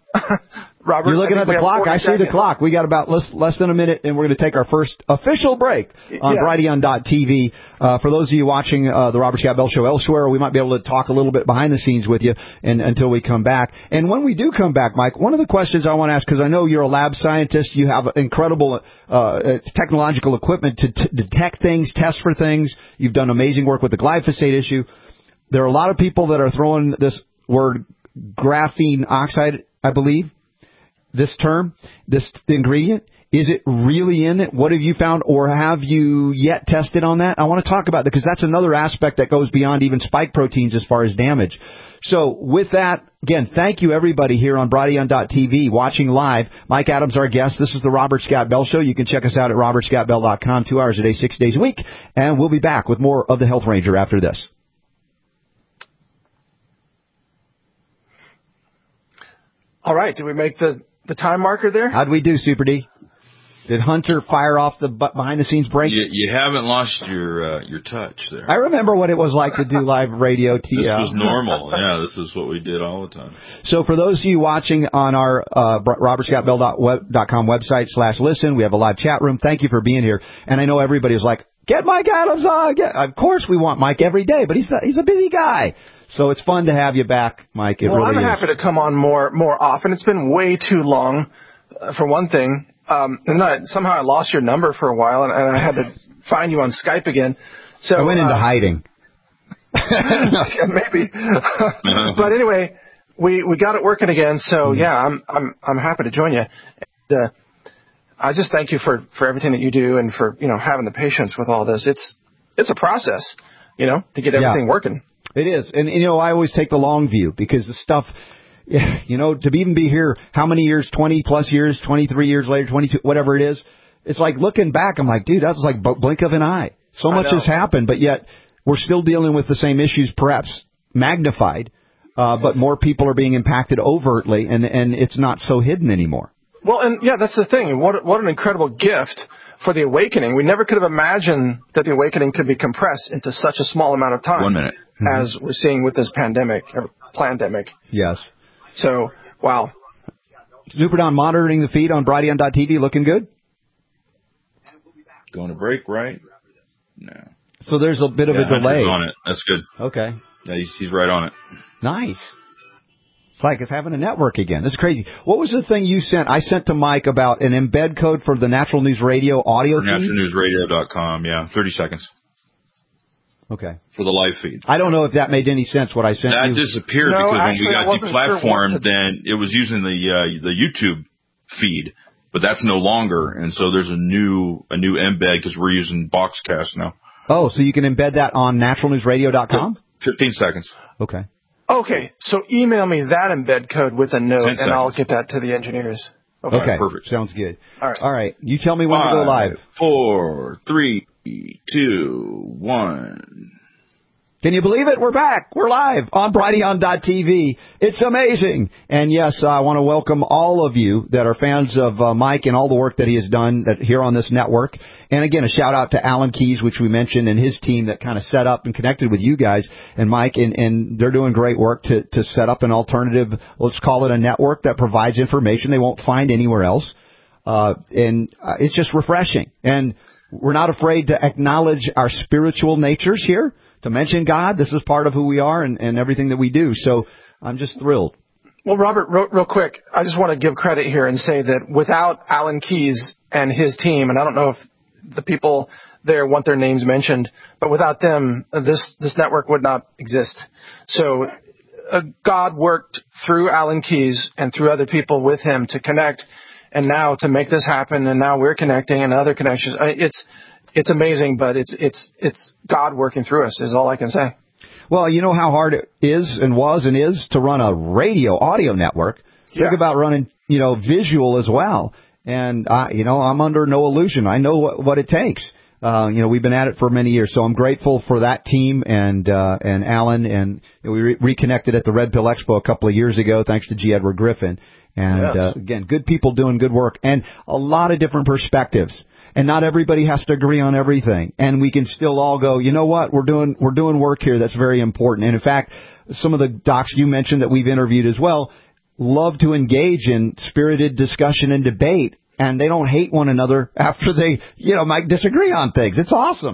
[SPEAKER 9] Robert,
[SPEAKER 8] you're looking at the clock. I see the clock. We got about less than a minute, and we're going to take our first official break on Brighteon.tv. For those of you watching the Robert Scott Bell Show elsewhere, we might be able to talk a little bit behind the scenes with you until we come back. And when we do come back, Mike, one of the questions I want to ask, because I know you're a lab scientist, you have incredible technological equipment to detect things, test for things. You've done amazing work with the glyphosate issue. There are a lot of people that are throwing this word graphene oxide, I believe, this term, this ingredient. Is it really in it? What have you found, or have you yet tested on that? I want to talk about that because that's another aspect that goes beyond even spike proteins as far as damage. So with that, again, thank you everybody here on Brighteon.tv watching live. Mike Adams, our guest. This is the Robert Scott Bell Show. You can check us out at robertscottbell.com 2 hours a day, 6 days a week. And we'll be back with more of the Health Ranger after this.
[SPEAKER 9] All right. Did we make the time marker there?
[SPEAKER 8] How'd we do, Super D? Did Hunter fire off the behind-the-scenes break?
[SPEAKER 1] You haven't lost your touch there.
[SPEAKER 8] I remember what it was like to do live radio.
[SPEAKER 1] This was normal. Yeah, this is what we did all the time.
[SPEAKER 8] So for those of you watching on our robertscottbell.com website /listen, we have a live chat room. Thank you for being here. And I know everybody's like, get Mike Adams on. Of course we want Mike every day, but he's a busy guy. So it's fun to have you back, Mike.
[SPEAKER 9] I'm happy to come on more often. It's been way too long, for one thing. And then somehow I lost your number for a while, and I had to find you on Skype again. So
[SPEAKER 8] I went into hiding.
[SPEAKER 9] Maybe. But anyway, we got it working again. So I'm happy to join you. And, I just thank you for everything that you do and for having the patience with all this. It's a process, to get everything working.
[SPEAKER 8] It is. And, I always take the long view because the stuff, to even be here, how many years, 20 plus years, 23 years later, 22, whatever it is, it's like looking back, I'm like, dude, that's like blink of an eye. So much has happened, but yet we're still dealing with the same issues, perhaps magnified, but more people are being impacted overtly, and it's not so hidden anymore.
[SPEAKER 9] Well, and that's the thing. What an incredible gift for the awakening. We never could have imagined that the awakening could be compressed into such a small amount of time.
[SPEAKER 1] 1 minute.
[SPEAKER 9] As we're seeing with this pandemic, or plandemic.
[SPEAKER 8] Yes.
[SPEAKER 9] So, wow.
[SPEAKER 8] Super Don monitoring the feed on Brighteon.tv, looking good?
[SPEAKER 1] Going to break, right? No.
[SPEAKER 8] So there's a bit of a delay.
[SPEAKER 1] Hunter's on it. That's good.
[SPEAKER 8] Okay.
[SPEAKER 1] Yeah, he's right on it.
[SPEAKER 8] Nice. It's like it's having a network again. This is crazy. What was the thing you sent? I sent to Mike about an embed code for the Natural News Radio audio feed?
[SPEAKER 1] NaturalNewsRadio.com, yeah. 30 seconds.
[SPEAKER 8] Okay.
[SPEAKER 1] For the live feed.
[SPEAKER 8] I don't know if that made any sense, what I sent you.
[SPEAKER 1] That disappeared because when we got deplatformed, then it was using the YouTube feed, but that's no longer, and so there's a new embed because we're using Boxcast now.
[SPEAKER 8] Oh, so you can embed that on naturalnewsradio.com?
[SPEAKER 1] 15 seconds.
[SPEAKER 8] Okay.
[SPEAKER 9] Okay, so email me that embed code with a note, and I'll get that to the engineers.
[SPEAKER 8] Okay,
[SPEAKER 1] perfect.
[SPEAKER 8] Sounds good.
[SPEAKER 9] All
[SPEAKER 8] right. You tell me when to go live.
[SPEAKER 1] 4, 3, 2, 1.
[SPEAKER 8] Can you believe it? We're back. We're live on Brighteon.tv. It's amazing. And yes, I want to welcome all of you that are fans of Mike and all the work that he has done here on this network. And again, a shout out to Alan Keyes, which we mentioned, and his team that kind of set up and connected with you guys and Mike. And they're doing great work to set up an alternative, let's call it a network that provides information they won't find anywhere else. And it's just refreshing. And we're not afraid to acknowledge our spiritual natures here. To mention God, this is part of who we are and everything that we do. So I'm just thrilled.
[SPEAKER 9] Well, Robert, real quick, I just want to give credit here and say that without Alan Keyes and his team, and I don't know if the people there want their names mentioned, but without them, this network would not exist. So God worked through Alan Keyes and through other people with him to connect, and now to make this happen, and now we're connecting and other connections. It's amazing, but it's God working through us is all I can say.
[SPEAKER 8] Well, you know how hard it is and was and is to run a audio network.
[SPEAKER 9] Yeah.
[SPEAKER 8] Think about running, visual as well. And, I'm under no illusion. I know what it takes. We've been at it for many years, so I'm grateful for that team and Alan. And we reconnected at the Red Pill Expo a couple of years ago, thanks to G. Edward Griffin. And, again, good people doing good work and a lot of different perspectives. And not everybody has to agree on everything. And we can still all go, you know what, we're doing work here that's very important. And in fact, some of the docs you mentioned that we've interviewed as well love to engage in spirited discussion and debate. And they don't hate one another after they, might disagree on things. It's awesome.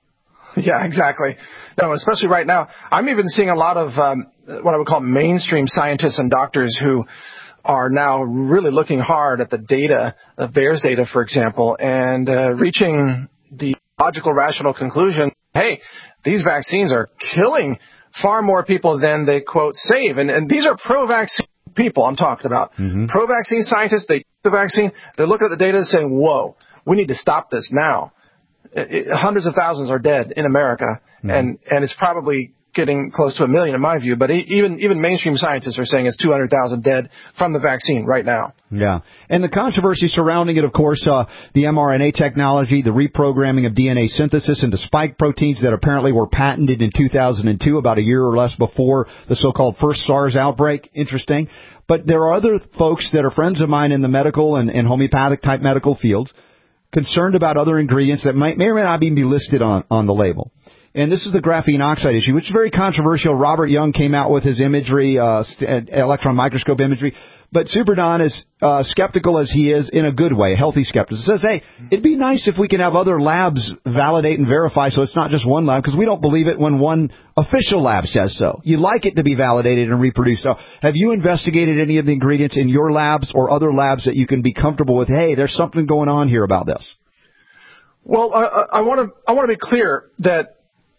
[SPEAKER 9] Yeah, exactly. No, especially right now. I'm even seeing a lot of what I would call mainstream scientists and doctors who are now really looking hard at the data, the VAERS data, for example, and reaching the logical, rational conclusion, hey, these vaccines are killing far more people than they, quote, save. And these are pro-vaccine people I'm talking about. Mm-hmm. Pro-vaccine scientists, they take the vaccine, they look at the data and say, whoa, we need to stop this now. Hundreds of thousands are dead in America, mm-hmm. and it's probably getting close to 1 million in my view, but even mainstream scientists are saying it's 200,000 dead from the vaccine right now.
[SPEAKER 8] Yeah. And the controversy surrounding it, of course, the mRNA technology, the reprogramming of DNA synthesis into spike proteins that apparently were patented in 2002, about a year or less before the so-called first SARS outbreak. Interesting. But there are other folks that are friends of mine in the medical and homeopathic type medical fields concerned about other ingredients that may or may not even be listed on the label. And this is the graphene oxide issue, which is very controversial. Robert Young came out with his imagery, electron microscope imagery. But Super Don is skeptical as he is in a good way, a healthy skepticism. Says, hey, it'd be nice if we can have other labs validate and verify so it's not just one lab, because we don't believe it when one official lab says so. You'd like it to be validated and reproduced. So have you investigated any of the ingredients in your labs or other labs that you can be comfortable with, hey, there's something going on here about this?
[SPEAKER 9] Well, I want to be clear that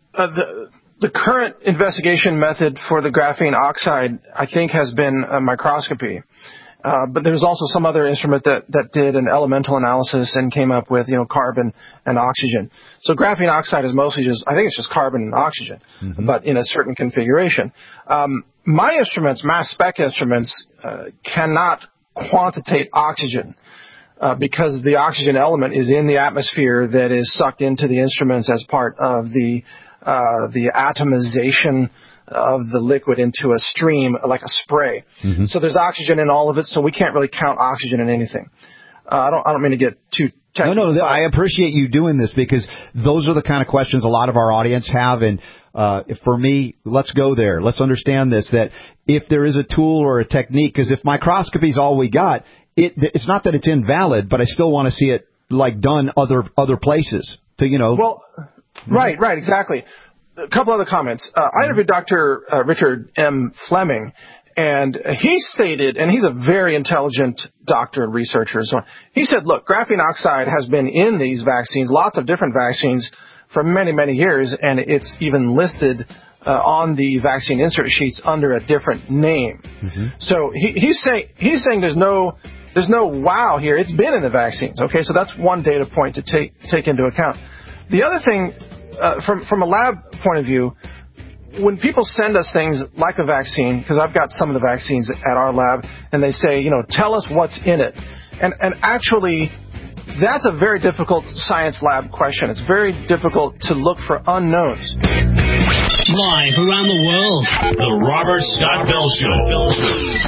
[SPEAKER 9] the current investigation method for the graphene oxide, I think, has been microscopy. But there was also some other instrument that did an elemental analysis and came up with, carbon and oxygen. So graphene oxide is mostly I think it's just carbon and oxygen, but in a certain configuration. My instruments, mass spec instruments, cannot quantitate oxygen because the oxygen element is in the atmosphere that is sucked into the instruments as part of the atomization of the liquid into a stream, like a spray. So there's oxygen in all of it, so we can't really count oxygen in anything. I don't mean to get too technical.
[SPEAKER 8] No, I appreciate you doing this because those are the kind of questions a lot of our audience have. And for me, let's go there. Let's understand this, that if there is a tool or a technique, because if microscopy is all we got, it's not that it's invalid, but I still want to see it like done other places. Well,
[SPEAKER 9] right, exactly. A couple other comments. I interviewed Dr. Richard M. Fleming, and he stated, and he's a very intelligent doctor and researcher and so on. He said, look, graphene oxide has been in these vaccines, lots of different vaccines, for many, many years, and it's even listed on the vaccine insert sheets under a different name. So he's saying there's no wow here. It's been in the vaccines. Okay, so that's one data point to take into account. The other thing, from a lab point of view, when people send us things like a vaccine, because I've got some of the vaccines at our lab, and they say, tell us what's in it. And actually, that's a very difficult science lab question. It's very difficult to look for unknowns.
[SPEAKER 3] Live around the world, The Robert Scott Bell Show.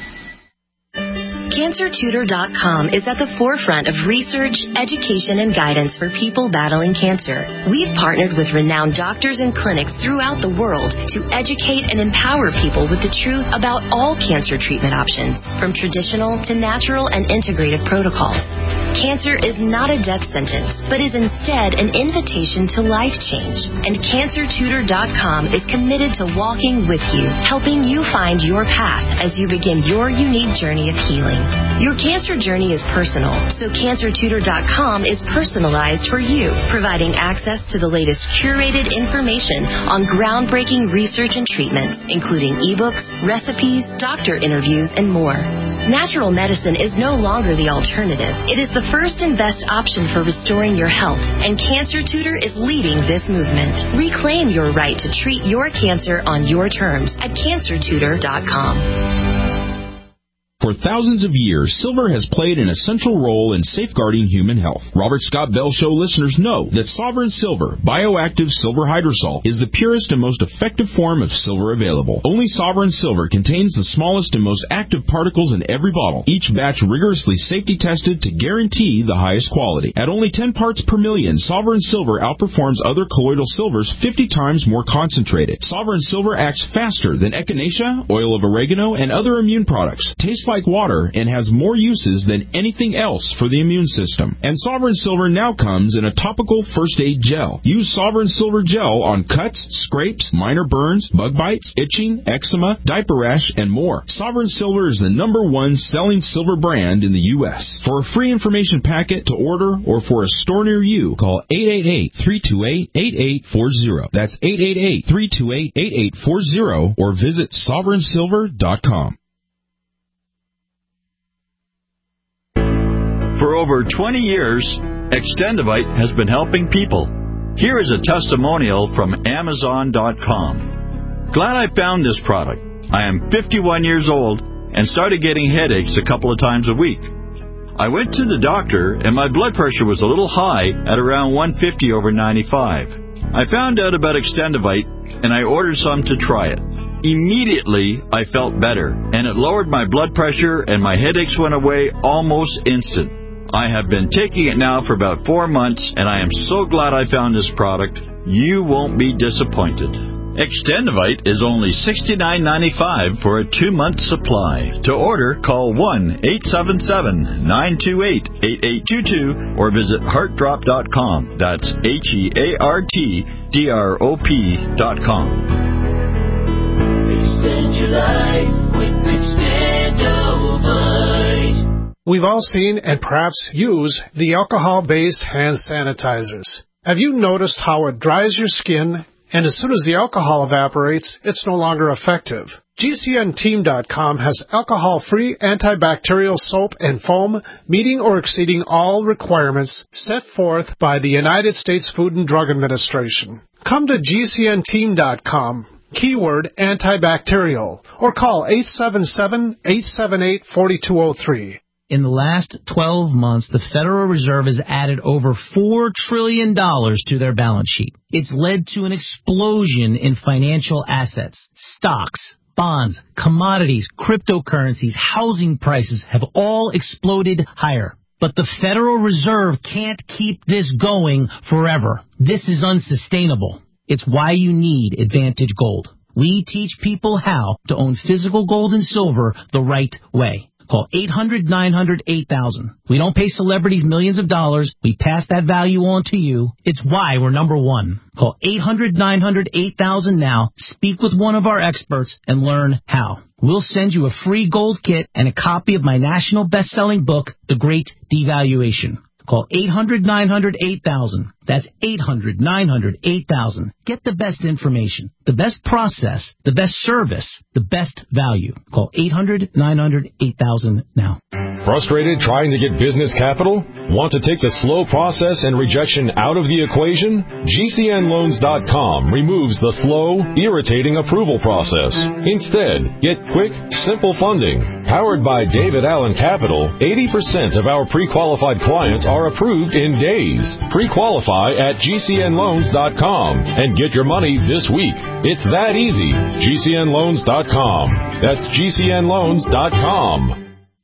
[SPEAKER 2] CancerTutor.com is at the forefront of research, education, and guidance for people battling cancer. We've partnered with renowned doctors and clinics throughout the world to educate and empower people with the truth about all cancer treatment options, from traditional to natural and integrated protocols. Cancer is not a death sentence, but is instead an invitation to life change. And CancerTutor.com is committed to walking with you, helping you find your path as you begin your unique journey of healing. Your cancer journey is personal, so CancerTutor.com is personalized for you, providing access to the latest curated information on groundbreaking research and treatments, including ebooks, recipes, doctor interviews, and more. Natural medicine is no longer the alternative. It is the first and best option for restoring your health, and Cancer Tutor is leading this movement. Reclaim your right to treat your cancer on your terms at CancerTutor.com.
[SPEAKER 11] For thousands of years, silver has played an essential role in safeguarding human health. Robert Scott Bell Show listeners know that Sovereign Silver, bioactive silver hydrosol, is the purest and most effective form of silver available. Only Sovereign Silver contains the smallest and most active particles in every bottle, each batch rigorously safety tested to guarantee the highest quality. At only 10 parts per million, Sovereign Silver outperforms other colloidal silvers 50 times more concentrated. Sovereign Silver acts faster than echinacea, oil of oregano, and other immune products. Tastes like water and has more uses than anything else for the immune system. And Sovereign Silver now comes in a topical first aid gel. Use Sovereign Silver gel on cuts, scrapes, minor burns, bug bites, itching, eczema, diaper rash, and more. Sovereign Silver is the #1 selling silver brand in the U.S. For a free information packet to order or for a store near you, call 888-328-8840. That's 888-328-8840 or visit sovereignsilver.com.
[SPEAKER 4] For over 20 years, Extendivite has been helping people. Here is a testimonial from Amazon.com. Glad I found this product. I am 51 years old and started getting headaches a couple of times a week. I went to the doctor and my blood pressure was a little high at around 150 over 95. I found out about Extendivite and I ordered some to try it. Immediately, I felt better, and it lowered my blood pressure and my headaches went away almost instant. I have been taking it now for about 4 months, and I am so glad I found this product. You won't be disappointed. Extendivite is only $69.95 for a 2-month supply. To order, call 1-877-928-8822 or visit heartdrop.com. That's HEARTDROP.com.
[SPEAKER 3] Extend your life with Extendivite.
[SPEAKER 12] We've all seen and perhaps use the alcohol-based hand sanitizers. Have you noticed how it dries your skin and as soon as the alcohol evaporates, it's no longer effective. GCNteam.com has alcohol-free antibacterial soap and foam meeting or exceeding all requirements set forth by the United States Food and Drug Administration. Come to GCNteam.com, keyword antibacterial, or call 877-878-4203.
[SPEAKER 5] In the last 12 months, the Federal Reserve has added over $4 trillion to their balance sheet. It's led to an explosion in financial assets. Stocks, bonds, commodities, cryptocurrencies, housing prices have all exploded higher. But the Federal Reserve can't keep this going forever. This is unsustainable. It's why you need Advantage Gold. We teach people how to own physical gold and silver the right way. Call 800-900-8000. We don't pay celebrities millions of dollars. We pass that value on to you. It's why we're number one. Call 800-900-8000 now. Speak with one of our experts and learn how. We'll send you a free gold kit and a copy of my national best-selling book, The Great Devaluation. Call 800-900-8000. That's 800-900-8000. Get the best information, the best process, the best service, the best value. Call 800-900-8000 now.
[SPEAKER 6] Frustrated trying to get business capital? Want to take the slow process and rejection out of the equation? GCNloans.com removes the slow, irritating approval process. Instead, get quick, simple funding. Powered by David Allen Capital, 80% of our pre-qualified clients are approved in days. Pre-qualify at GCNloans.com and get your money this week. It's that easy. GCNloans.com. That's GCNloans.com.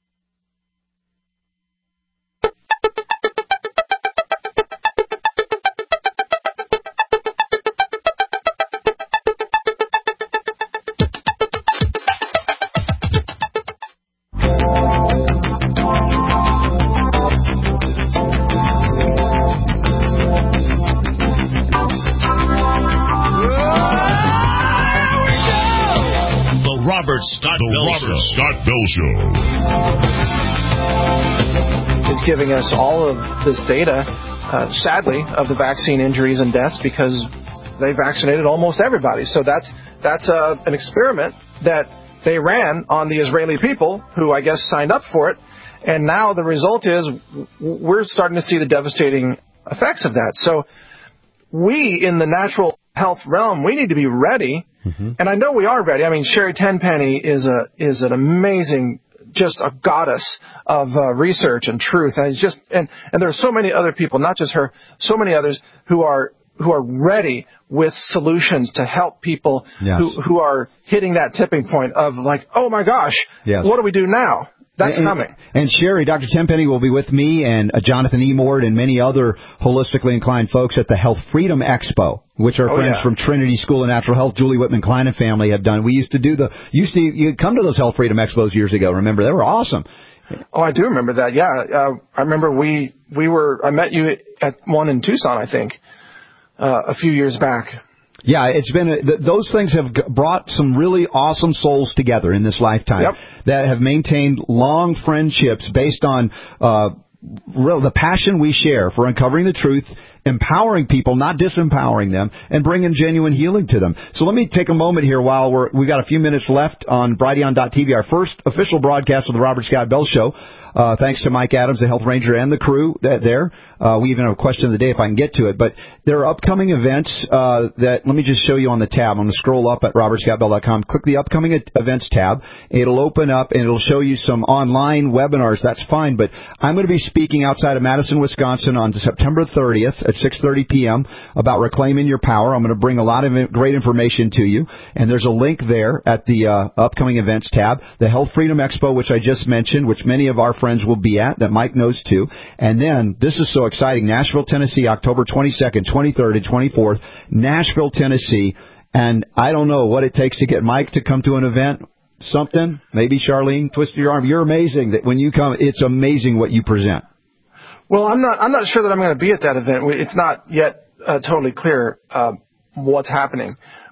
[SPEAKER 3] Scott Bell Show
[SPEAKER 9] is giving us all of this data, sadly, of the vaccine injuries and deaths because they vaccinated almost everybody. So that's an experiment that they ran on the Israeli people who I guess signed up for it. And now the result is we're starting to see the devastating effects of that. So we in the natural health realm, we need to be ready. Mm-hmm. And I know we are ready. I mean, Sherry Tenpenny is an amazing, just a goddess of research and truth. And it's just and there are so many other people, not just her, so many others who are ready with solutions to help people who are hitting that tipping point of like, oh my gosh, what do we do now? That's coming.
[SPEAKER 8] And Sherry, Dr. Tenpenny will be with me and Jonathan Emord and many other holistically inclined folks at the Health Freedom Expo, which our friends from Trinity School of Natural Health, Julie Whitman Klein and family have done. We used to you'd come to those Health Freedom Expos years ago. Remember, they were awesome.
[SPEAKER 9] Oh, I do remember that. Yeah, I remember I met you at one in Tucson, I think, a few years back.
[SPEAKER 8] Yeah, it's been those things have brought some really awesome souls together in this lifetime that have maintained long friendships based on the passion we share for uncovering the truth, empowering people, not disempowering them, and bringing genuine healing to them. So let me take a moment here while we've got a few minutes left on Brighteon.tv, our first official broadcast of the Robert Scott Bell Show. Thanks to Mike Adams, the Health Ranger, and the crew there. We even have a question of the day if I can get to it. But there are upcoming events let me just show you on the tab. I'm going to scroll up at robertscottbell.com. Click the upcoming events tab. It'll open up and it'll show you some online webinars. That's fine. But I'm going to be speaking outside of Madison, Wisconsin on September 30th at 6:30 p.m. about reclaiming your power. I'm going to bring a lot of great information to you. And there's a link there at the upcoming events tab. The Health Freedom Expo, which I just mentioned, which many of our friends will be at, that Mike knows too. And then, this is so exciting, Nashville, Tennessee, October 22nd, 23rd, and 24th, Nashville, Tennessee. And I don't know what it takes to get Mike to come to an event. Something, maybe Charlene, twist your arm. You're amazing that when you come, it's amazing what you present.
[SPEAKER 9] Well, I'm not sure that I'm going to be at that event. It's not yet totally clear what's happening.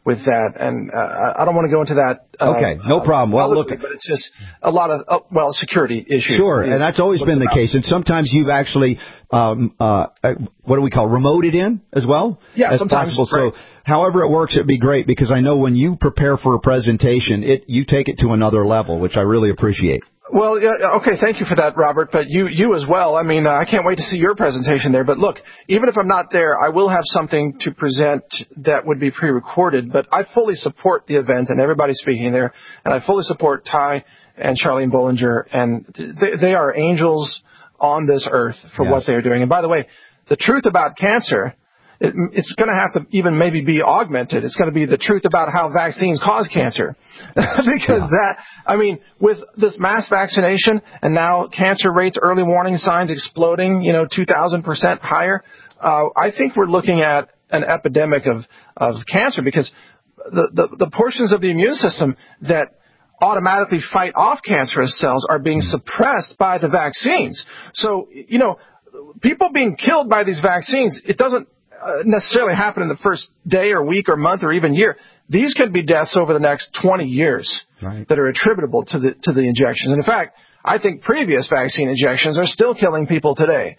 [SPEAKER 9] with that. And I don't want to go into that.
[SPEAKER 8] Okay, no problem. Well, look,
[SPEAKER 9] but it's just a lot of security issues.
[SPEAKER 8] Sure, and that's always been the case. And sometimes you've actually what do we call remoted in as well?
[SPEAKER 9] Yeah,
[SPEAKER 8] as
[SPEAKER 9] sometimes.
[SPEAKER 8] Possible.
[SPEAKER 9] Right.
[SPEAKER 8] So however it works, it'd be great because I know when you prepare for a presentation, you take it to another level, which I really appreciate.
[SPEAKER 9] Well, yeah, okay, thank you for that, Robert, but you as well. I mean, I can't wait to see your presentation there. But look, even if I'm not there, I will have something to present that would be pre-recorded. But I fully support the event and everybody speaking there, and I fully support Ty and Charlene Bollinger, and they are angels on this earth for what they are doing. And by the way, the truth about cancer, it's going to have to even maybe be augmented. It's going to be the truth about how vaccines cause cancer. Because with this mass vaccination and now cancer rates, early warning signs exploding, 2,000% higher, I think we're looking at an epidemic of cancer because the portions of the immune system that automatically fight off cancerous cells are being suppressed by the vaccines. So, people being killed by these vaccines, it doesn't necessarily happen in the first day or week or month or even year. These could be deaths over the next 20 years that are attributable to the injections. And in fact, I think previous vaccine injections are still killing people today.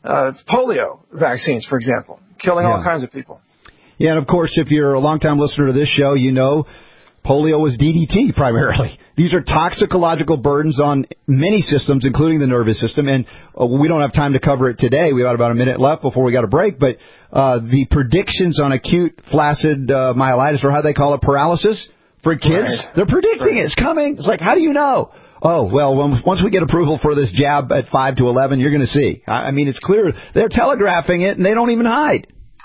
[SPEAKER 9] Polio vaccines, for example, killing all kinds of people.
[SPEAKER 8] Yeah, and of course, if you're a longtime listener to this show, you know polio was DDT primarily. These are toxicological burdens on many systems, including the nervous system. And we don't have time to cover it today. We got about a minute left before we got a break. But the predictions on acute flaccid myelitis, or how they call it, paralysis for kids, they're predicting it. It's coming. It's like, how do you know? Oh, well, once we get approval for this jab at 5 to 11, you're going to see. I mean, it's clear. They're telegraphing it, and they don't even hide.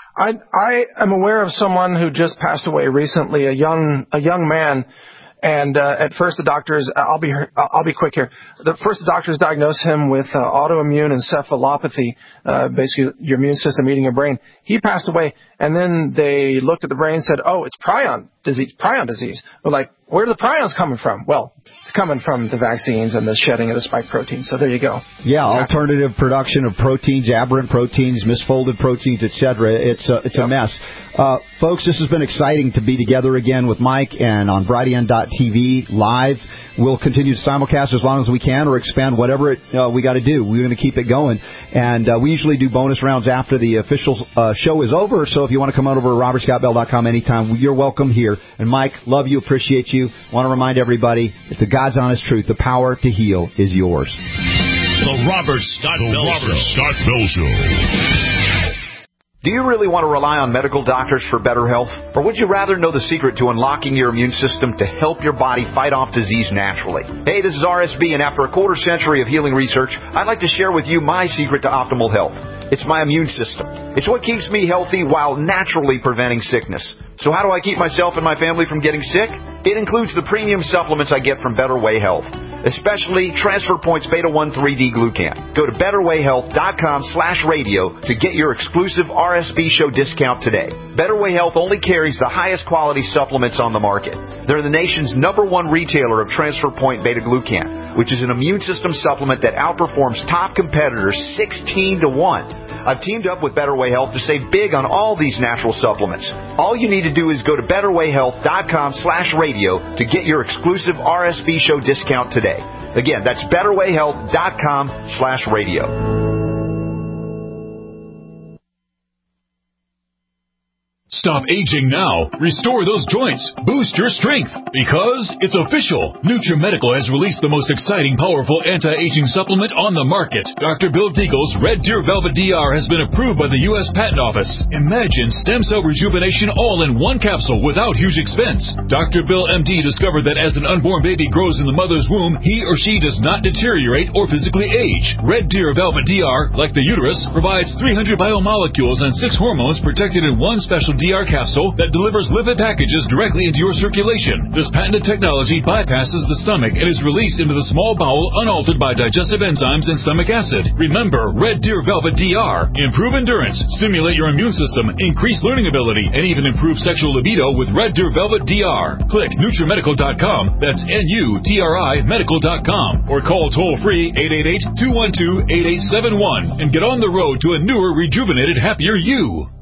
[SPEAKER 9] I am aware of someone who just passed away recently, a young man, and at first the doctors, I'll be quick here. The first the doctors diagnosed him with autoimmune encephalopathy, basically your immune system eating your brain. He passed away, and then they looked at the brain and said, "Oh, it's prion disease." We're like, where are the prions coming from? Well, it's coming from the vaccines and the shedding of the spike protein. So there you go.
[SPEAKER 8] Yeah, alternative production of proteins, aberrant proteins, misfolded proteins, etc. It's a mess. Folks, this has been exciting to be together again with Mike and on Brighteon.tv live. We'll continue to simulcast as long as we can or expand whatever we got to do. We're going to keep it going. And we usually do bonus rounds after the official show is over. So if you want to come on over to robertscottbell.com anytime, you're welcome here. And Mike, love you, appreciate you. Want to remind everybody, it's the God's honest truth. The power to heal is yours.
[SPEAKER 3] The Robert Scott Bell Show.
[SPEAKER 7] Do you really want to rely on medical doctors for better health? Or would you rather know the secret to unlocking your immune system to help your body fight off disease naturally? Hey, this is RSB, and after a quarter century of healing research, I'd like to share with you my secret to optimal health. It's my immune system. It's what keeps me healthy while naturally preventing sickness. So how do I keep myself and my family from getting sick? It includes the premium supplements I get from Better Way Health, especially Transfer Points Beta 1 3D Glucan. Go to BetterWayHealth.com/radio to get your exclusive RSB show discount today. Better Way Health only carries the highest quality supplements on the market. They're the nation's #1 retailer of Transfer Point Beta Glucan, which is an immune system supplement that outperforms top competitors 16 to 1. I've teamed up with Better Way Health to save big on all these natural supplements. All you need to do is go to BetterWayHealth.com/radio to get your exclusive RSB show discount today. Again, that's BetterWayHealth.com/radio.
[SPEAKER 23] Stop aging now. Restore those joints. Boost your strength. Because it's official. NutriMedical has released the most exciting, powerful anti-aging supplement on the market. Dr. Bill Deagle's Red Deer Velvet DR has been approved by the U.S. Patent Office. Imagine stem cell rejuvenation all in one capsule without huge expense. Dr. Bill MD discovered that as an unborn baby grows in the mother's womb, he or she does not deteriorate or physically age. Red Deer Velvet DR, like the uterus, provides 300 biomolecules and 6 hormones protected in one special DR capsule that delivers lipid packages directly into your circulation. This patented technology bypasses the stomach and is released into the small bowel unaltered by digestive enzymes and stomach acid. Remember, Red Deer Velvet DR. Improve endurance, stimulate your immune system, increase learning ability, and even improve sexual libido with Red Deer Velvet DR. Click NutriMedical.com, that's NUTRI Medical.com, or call toll-free 888-212-8871 and get on the road to a newer, rejuvenated, happier you.